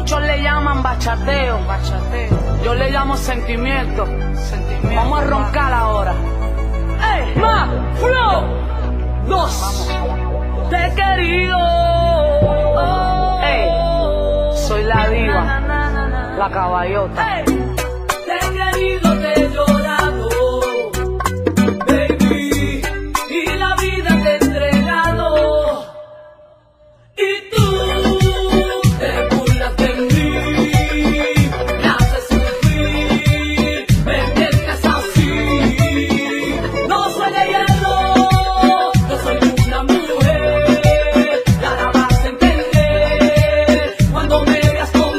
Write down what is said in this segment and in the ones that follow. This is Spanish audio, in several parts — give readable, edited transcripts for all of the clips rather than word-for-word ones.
Muchos le llaman bachateo, yo le llamo sentimiento. Vamos a roncar ahora. ¡Ey! ¡Más! ¡Flow! 2. Te he querido. ¡Ey! Soy la diva, la caballota. Te he querido, te he llorado, baby, y la vida te he entregado. Y tú te burlas de mí, me haces sufrir, me mientes así. No soy de hielo, yo soy una mujer, ya la vas a entender cuando me veas con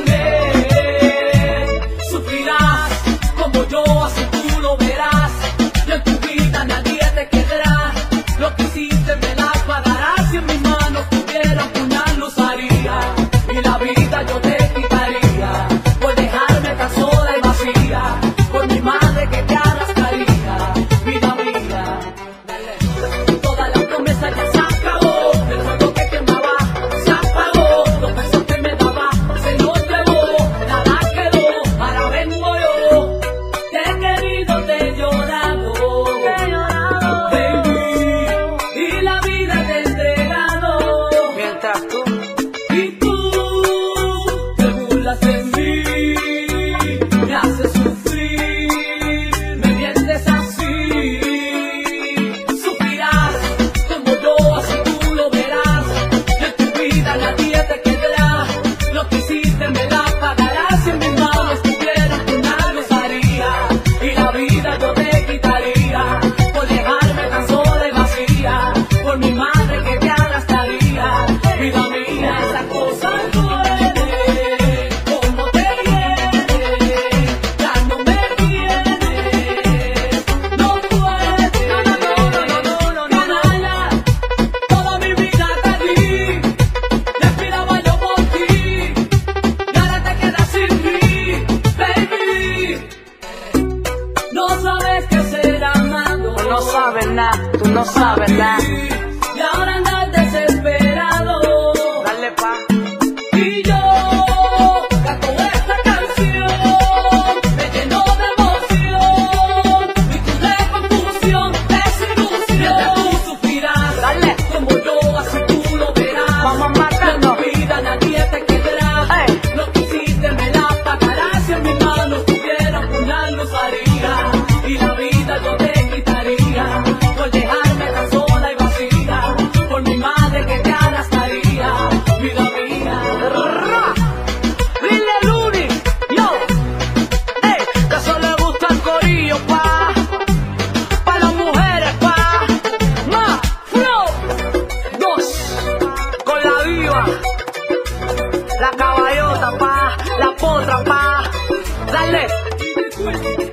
él. Sufrirás como yo, así tú lo verás. Y en tu vida nadie te quedará. Lo que hiciste me la pagarás. Si en mis manos tuviera un puñal lo usaría. Y la vida yo te quitaría por dejarme tan sola y vacía. Por mi madre que te arrastraría. Vida mía, toda la promesa ya se acabó. El fuego que quemaba se apagó. Los besos que me daba se los llevó. Nada quedó, ahora vengo yo. Te he querido, te he llorado, baby, y la vida te he entregado. Mientras tú Y tú te burlas de mí, me haces sufrir, me mientes así. Sufrirás como yo, así tú lo verás. Y en tu vida nadie te quedará. Lo que hiciste me la pagarás. Si en mis manos tuvieras tu nada lo usaría. Y la vida yo te quitaría por dejarme tan sola y vacía. Por mi madre que te arrastraría. Vida mía, esa cosa duele, como te viene, ya no me tienes, no puedes, canalla, toda mi vida te di, respiraba yo por ti, y ahora te quedas sin mí, baby, no sabes qué ser amado, tú no sabes nada, tú no sabes nada. y ahora andas desesperado. Dale pa'. Y yo canto esta canción, me lleno de emoción, y tú de confusión, desilusión. Tú sufrirás, Dale. como yo, así tú lo verás. Vamos matando. En tu vida nadie te quedará. Ey. Lo que hiciste me la pagarás. Si en mis manos tuviera un puñal lo usaría. Y la vida yo te quitaría por dejarme tan sola y vacía. Por mi madre que te arrastraría. Vida mía. Dile Luni, yo, que eso le gusta el corillo, pa' las mujeres, más flow, 2, con la diva, la caballota, la potra, dale.